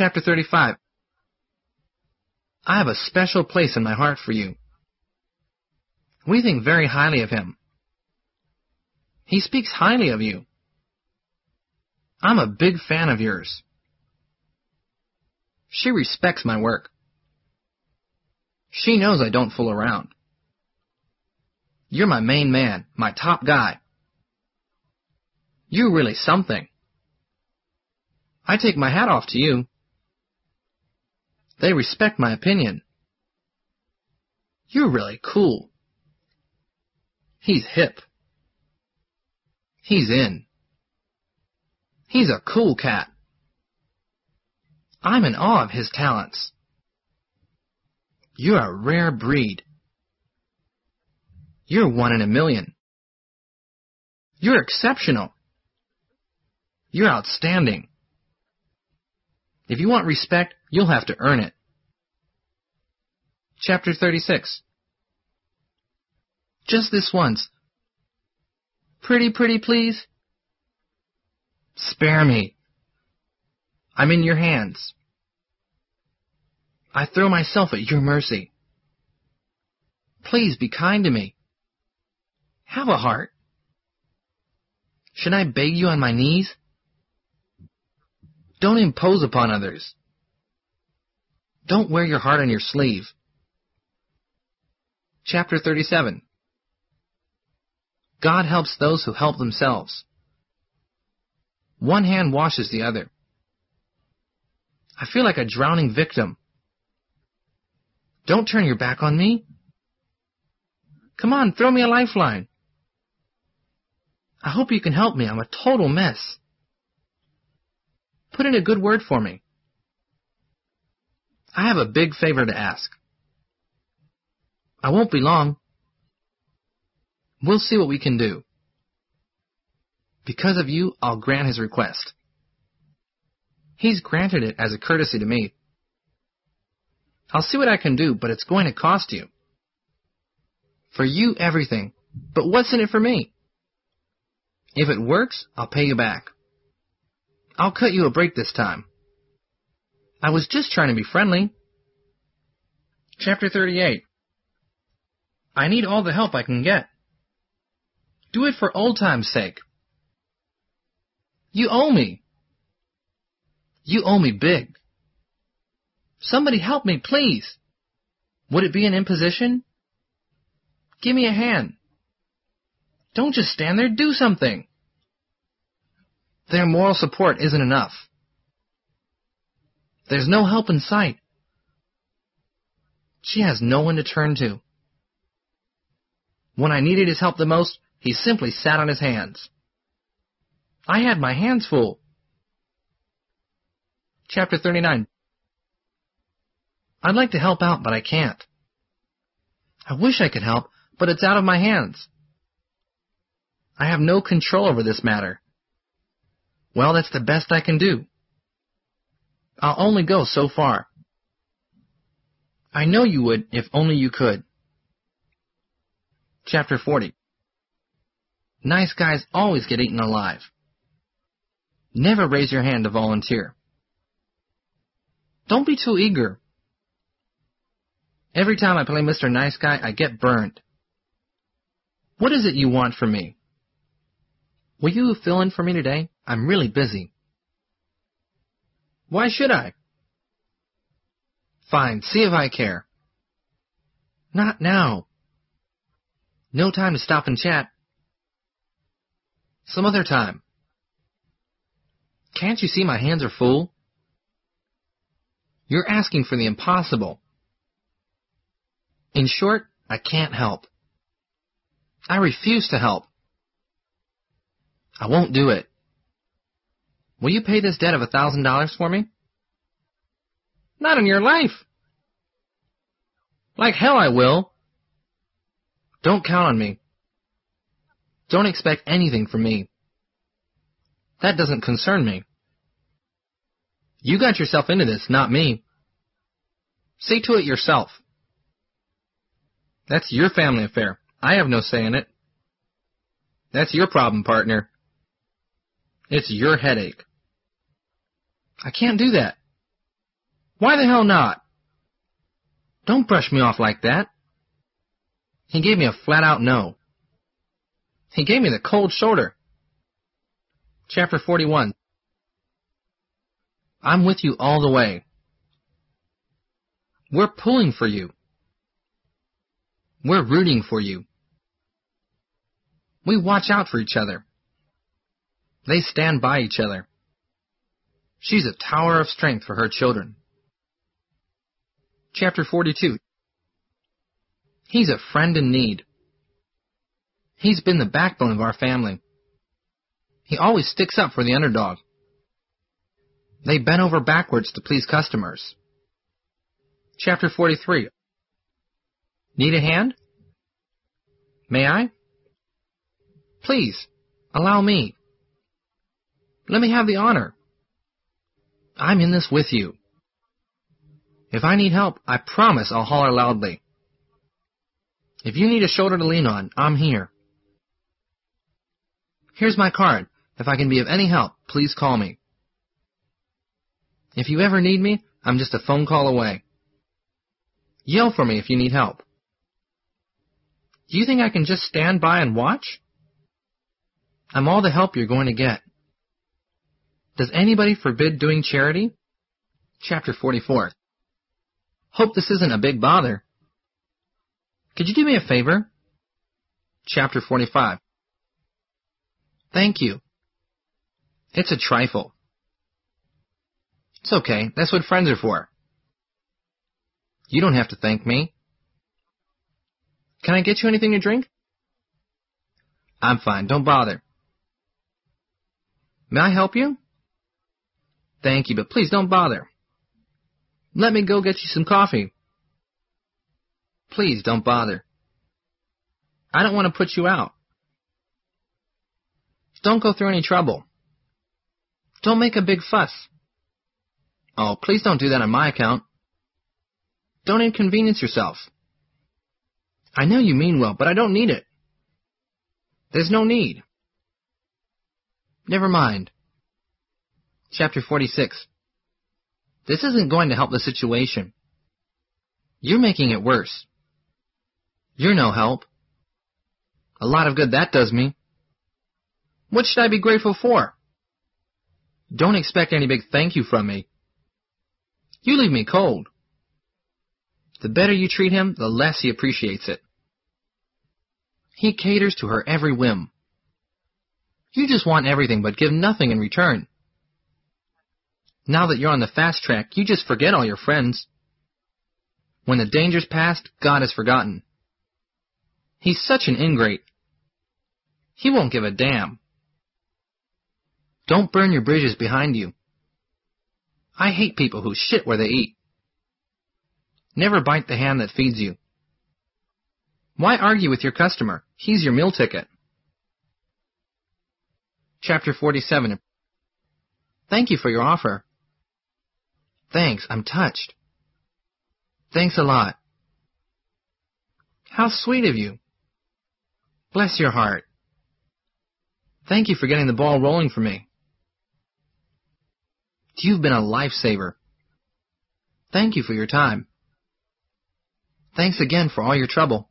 Chapter 35. I have a special place in my heart for you. We think very highly of him. He speaks highly of you. I'm a big fan of yours. She respects my work. She knows I don't fool around. You're my main man, my top guy. You're really something. I take my hat off to you. They respect my opinion. You're really cool. He's hip. He's in. He's a cool cat. I'm in awe of his talents. You're a rare breed. You're one in a million. You're exceptional. You're outstanding. If you want respect, you'll have to earn it. Chapter 36. Just this once. Pretty, please. Spare me. I'm in your hands. I throw myself at your mercy. Please be kind to me. Have a heart. Should I beg you on my knees? Don't impose upon others. Don't wear your heart on your sleeve. Chapter 37. God helps those who help themselves. One hand washes the other. I feel like a drowning victim. Don't turn your back on me. Come on, throw me a lifeline. I hope you can help me. I'm a total mess. Put in a good word for me. I have a big favor to ask. I won't be long. We'll see what we can do. Because of you, I'll grant his request. He's granted it as a courtesy to me. I'll see what I can do, but it's going to cost you. For you, everything. But what's in it for me? If it works, I'll pay you back. I'll cut you a break this time. I was just trying to be friendly. Chapter 38. I need all the help I can get. Do it for old time's sake. You owe me. You owe me big. Somebody help me, please. Would it be an imposition? Give me a hand. Don't just stand there, do something. Their moral support isn't enough. There's no help in sight. She has no one to turn to. When I needed his help the most, he simply sat on his hands. I had my hands full. Chapter 39. I'd like to help out, but I can't. I wish I could help, but it's out of my hands. I have no control over this matter. Well, that's the best I can do. I'll only go so far. I know you would if only you could. Chapter 40. Nice guys always get eaten alive. Never raise your hand to volunteer. Don't be too eager. Every time I play Mr. Nice Guy, I get burned. What is it you want from me? Will you fill in for me today? I'm really busy. Why should I? Fine, see if I care. Not now. No time to stop and chat. Some other time. Can't you see my hands are full? You're asking for the impossible. In short, I can't help. I refuse to help. I won't do it. Will you pay this debt of $1,000 for me? Not in your life. Like hell I will. Don't count on me. Don't expect anything from me. That doesn't concern me. You got yourself into this, not me. See to it yourself. That's your family affair. I have no say in it. That's your problem, partner. It's your headache. I can't do that. Why the hell not? Don't brush me off like that. He gave me a flat-out no. He gave me the cold shoulder. Chapter 41. I'm with you all the way. We're pulling for you. We're rooting for you. We watch out for each other. They stand by each other. She's a tower of strength for her children. Chapter 42. He's a friend in need. He's been the backbone of our family. He always sticks up for the underdog. They bend over backwards to please customers. Chapter 43. Need a hand? May I? Please, allow me. Let me have the honor. I'm in this with you. If I need help, I promise I'll holler loudly. If you need a shoulder to lean on, I'm here. Here's my card. If I can be of any help, please call me. If you ever need me, I'm just a phone call away. Yell for me if you need help. Do you think I can just stand by and watch? I'm all the help you're going to get. Does anybody forbid doing charity? Chapter 44. Hope this isn't a big bother. Could you do me a favor? Chapter 45. Thank you. It's a trifle. It's okay. That's what friends are for. You don't have to thank me. Can I get you anything to drink? I'm fine. Don't bother. May I help you? Thank you, but please don't bother. Let me go get you some coffee. Please don't bother. I don't want to put you out. Don't go through any trouble. Don't make a big fuss. Oh, please don't do that on my account. Don't inconvenience yourself. I know you mean well, but I don't need it. There's no need. Never mind. Chapter 46. This isn't going to help the situation. You're making it worse. You're no help. A lot of good that does me. What should I be grateful for? Don't expect any big thank you from me. You leave me cold. The better you treat him, the less he appreciates it. He caters to her every whim. You just want everything but give nothing in return. Now that you're on the fast track, you just forget all your friends. When the danger's past, God is forgotten. He's such an ingrate. He won't give a damn. Don't burn your bridges behind you. I hate people who shit where they eat. Never bite the hand that feeds you. Why argue with your customer? He's your meal ticket. Chapter 47. Thank you for your offer. Thanks, I'm touched. Thanks a lot. How sweet of you. Bless your heart. Thank you for getting the ball rolling for me. You've been a lifesaver. Thank you for your time. Thanks again for all your trouble.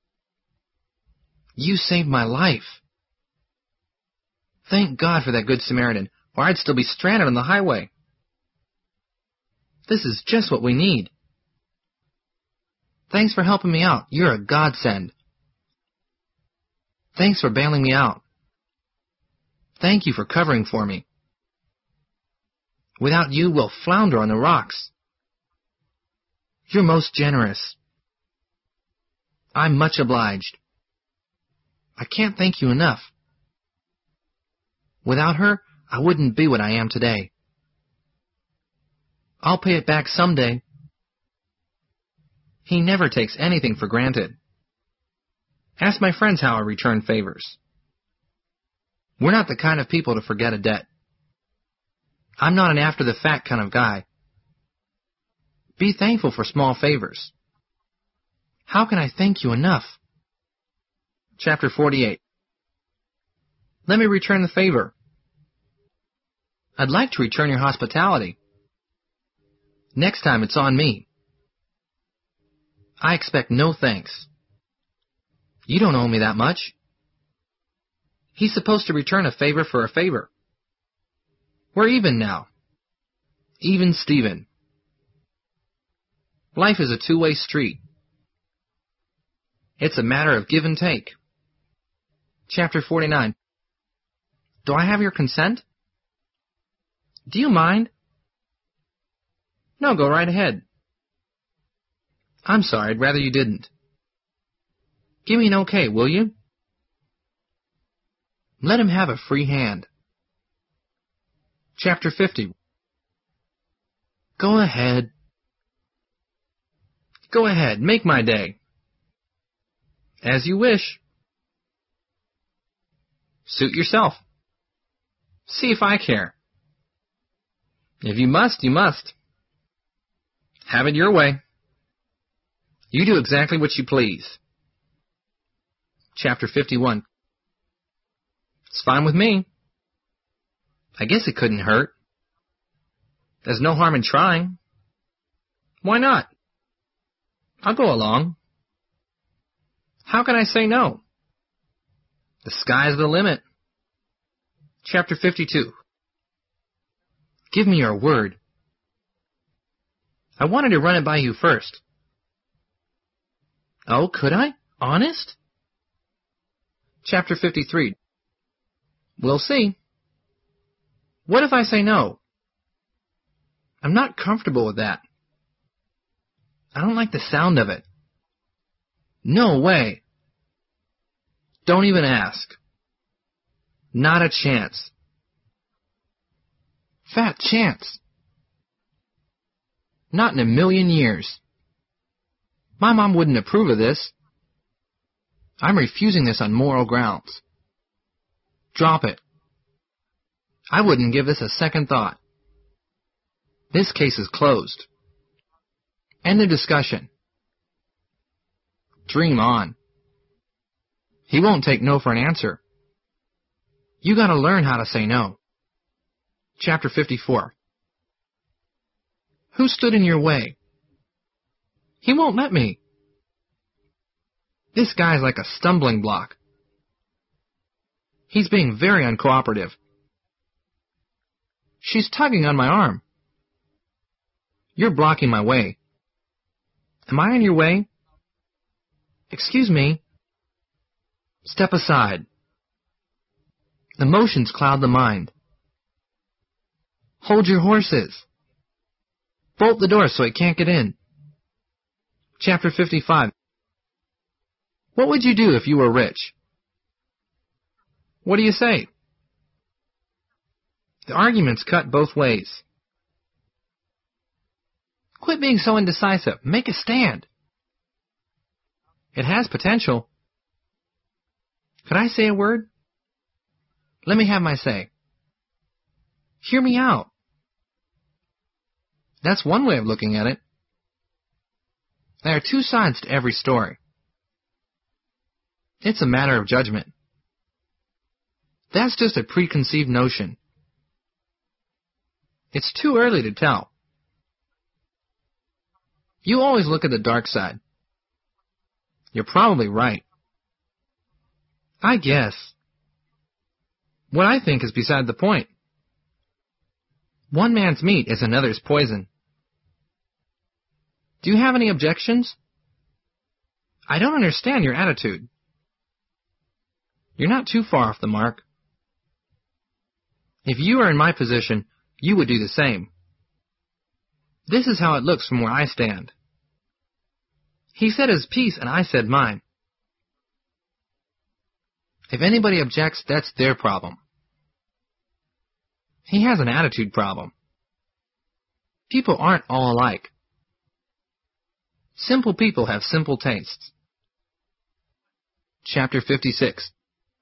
You saved my life. Thank God for that good Samaritan, or I'd still be stranded on the highway. This is just what we need. Thanks for helping me out. You're a godsend. Thanks for bailing me out. Thank you for covering for me. Without you, we'll flounder on the rocks. You're most generous. I'm much obliged. I can't thank you enough. Without her, I wouldn't be what I am today. I'll pay it back someday. He never takes anything for granted. Ask my friends how I return favors. We're not the kind of people to forget a debt. I'm not an after-the-fact kind of guy. Be thankful for small favors. How can I thank you enough? Chapter 48. Let me return the favor. I'd like to return your hospitality. Next time it's on me. I expect no thanks. You don't owe me that much. He's supposed to return a favor for a favor. We're even now. Even Steven. Life is a two-way street. It's a matter of give and take. Chapter 49. Do I have your consent? Do you mind? No, go right ahead. I'm sorry, I'd rather you didn't. Give me an okay, will you? Let him have a free hand. Chapter 50. Go ahead. Go ahead, make my day. As you wish. Suit yourself. See if I care. If you must, you must. Have it your way. You do exactly what you please. Chapter 51. It's fine with me. I guess it couldn't hurt. There's no harm in trying. Why not? I'll go along. How can I say no? The sky's the limit. Chapter 52. Give me your word. I wanted to run it by you first. Oh, could I? Honest? Chapter 53. We'll see. What if I say no? I'm not comfortable with that. I don't like the sound of it. No way. Don't even ask. Not a chance. Fat chance. Not in a million years. My mom wouldn't approve of this. I'm refusing this on moral grounds. Drop it. I wouldn't give this a second thought. This case is closed. End of discussion. Dream on. He won't take no for an answer. You gotta learn how to say no. Chapter 54. Who stood in your way? He won't let me. This guy's like a stumbling block. He's being very uncooperative. She's tugging on my arm. You're blocking my way. Am I in your way? Excuse me. Step aside. Emotions cloud the mind. Hold your horses. Bolt the door so he can't get in. Chapter 55. What would you do if you were rich? What do you say? The argument's cut both ways. Quit being so indecisive. Make a stand. It has potential. Could I say a word? Let me have my say. Hear me out. That's one way of looking at it. There are two sides to every story. It's a matter of judgment. That's just a preconceived notion. It's too early to tell. You always look at the dark side. You're probably right. I guess. What I think is beside the point. One man's meat is another's poison. Do you have any objections? I don't understand your attitude. You're not too far off the mark. If you were in my position, you would do the same. This is how it looks from where I stand. He said his piece and I said mine. If anybody objects, that's their problem. He has an attitude problem. People aren't all alike. Simple people have simple tastes. Chapter 56.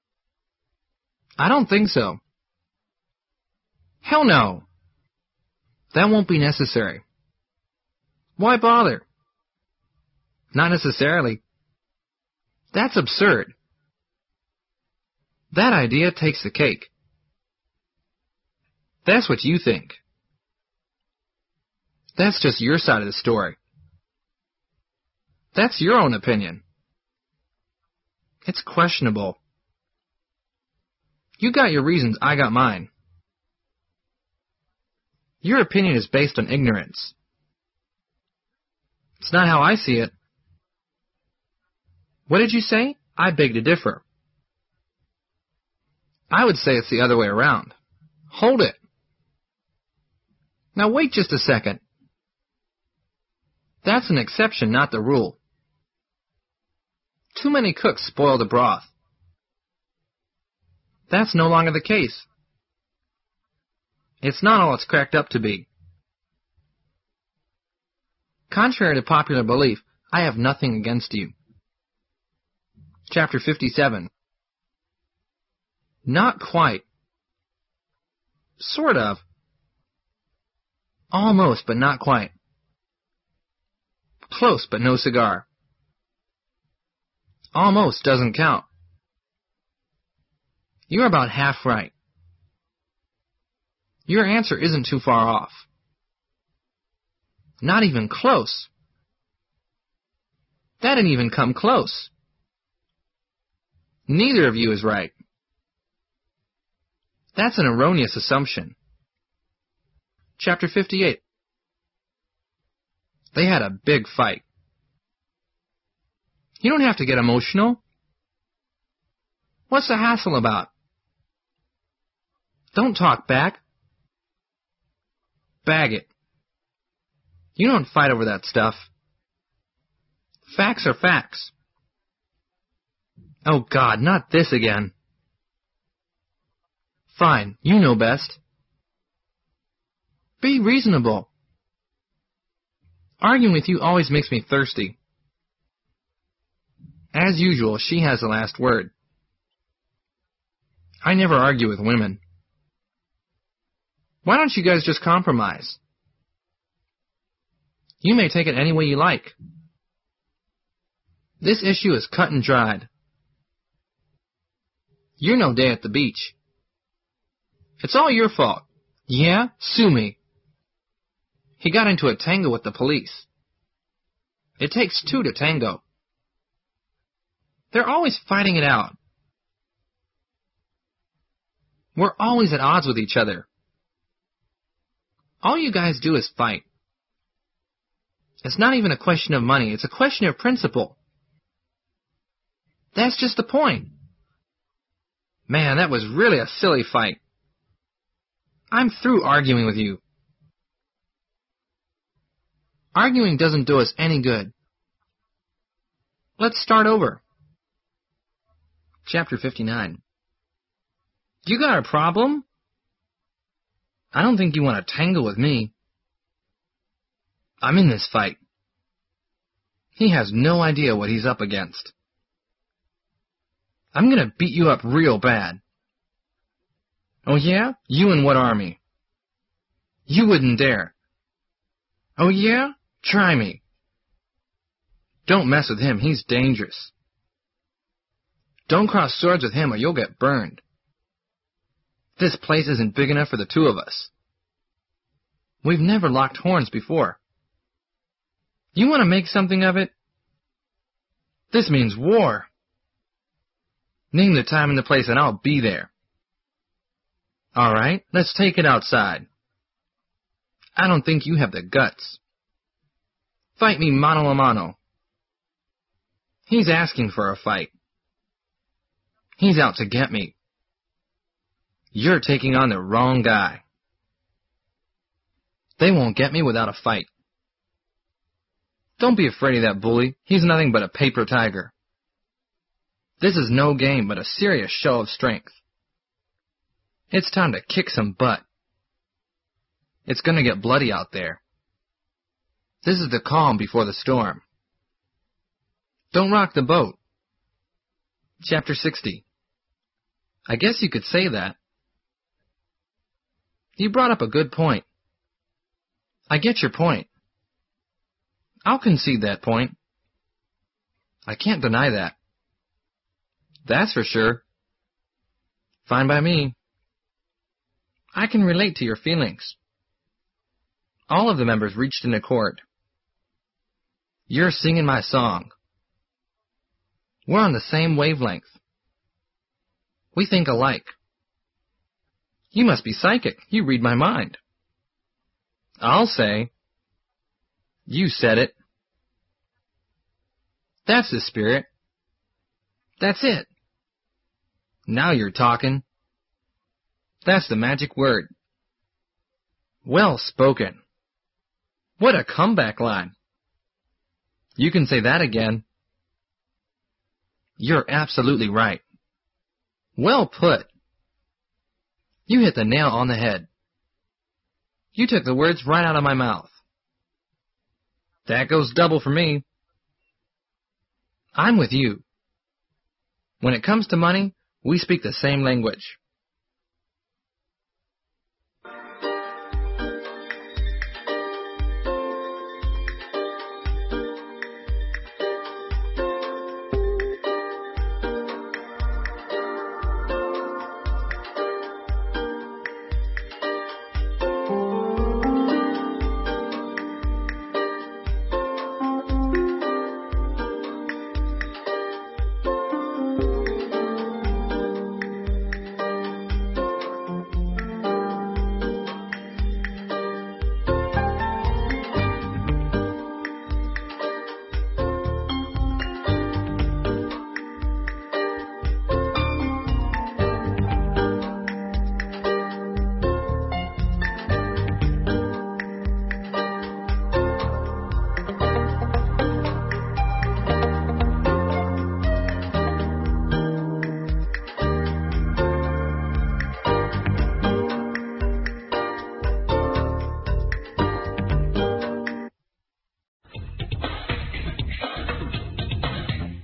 I don't think so. Hell no. That won't be necessary. Why bother? Not necessarily. That's absurd. That idea takes the cake. That's what you think. That's just your side of the story. That's your own opinion. It's questionable. You got your reasons, I got mine. Your opinion is based on ignorance. It's not how I see it. What did you say? I beg to differ. I would say it's the other way around. Hold it. Now wait just a second. That's an exception, not the rule. Too many cooks spoil the broth. That's no longer the case. It's not all it's cracked up to be. Contrary to popular belief, I have nothing against you. Chapter 57. Not quite. Sort of. Almost, but not quite. Close, but no cigar. Almost doesn't count. You're about half right. Your answer isn't too far off. Not even close. That didn't even come close. Neither of you is right. That's an erroneous assumption. Chapter 58. They had a big fight. You don't have to get emotional. What's the hassle about? Don't talk back. Bag it. You don't fight over that stuff. Facts are facts. Oh God, not this again. Fine, you know best. Be reasonable. Arguing with you always makes me thirsty. As usual, she has the last word. I never argue with women. Why don't you guys just compromise? You may take it any way you like. This issue is cut and dried. You're no day at the beach. It's all your fault. Yeah? Sue me. He got into a tango with the police. It takes two to tango. They're always fighting it out. We're always at odds with each other. All you guys do is fight. It's not even a question of money. It's a question of principle. That's just the point. Man, that was really a silly fight. I'm through arguing with you. Arguing doesn't do us any good. Let's start over. Chapter 59. You got a problem? I don't think you want to tangle with me. I'm in this fight. He has no idea what he's up against. I'm gonna beat you up real bad. Oh yeah? You in what army? You wouldn't dare. Oh yeah? Try me. Don't mess with him, he's dangerous. Don't cross swords with him or you'll get burned. This place isn't big enough for the two of us. We've never locked horns before. You want to make something of it? This means war. Name the time and the place and I'll be there. All right, let's take it outside. I don't think you have the guts. Fight me mano a mano. He's asking for a fight. He's out to get me. You're taking on the wrong guy. They won't get me without a fight. Don't be afraid of that bully. He's nothing but a paper tiger. This is no game but a serious show of strength. It's time to kick some butt. It's gonna get bloody out there. This is the calm before the storm. Don't rock the boat. Chapter 60. I guess you could say that. You brought up a good point. I get your point. I'll concede that point. I can't deny that. That's for sure. Fine by me. I can relate to your feelings. All of the members reached an accord. You're singing my song. We're on the same wavelength. We think alike. You must be psychic. You read my mind. I'll say, you said it. That's the spirit. That's it. Now you're talking. That's the magic word. Well spoken. What a comeback line. You can say that again. You're absolutely right. Well put. You hit the nail on the head. You took the words right out of my mouth. That goes double for me. I'm with you. When it comes to money, we speak the same language.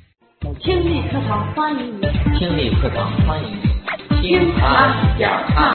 听力课堂欢迎你，听他讲他。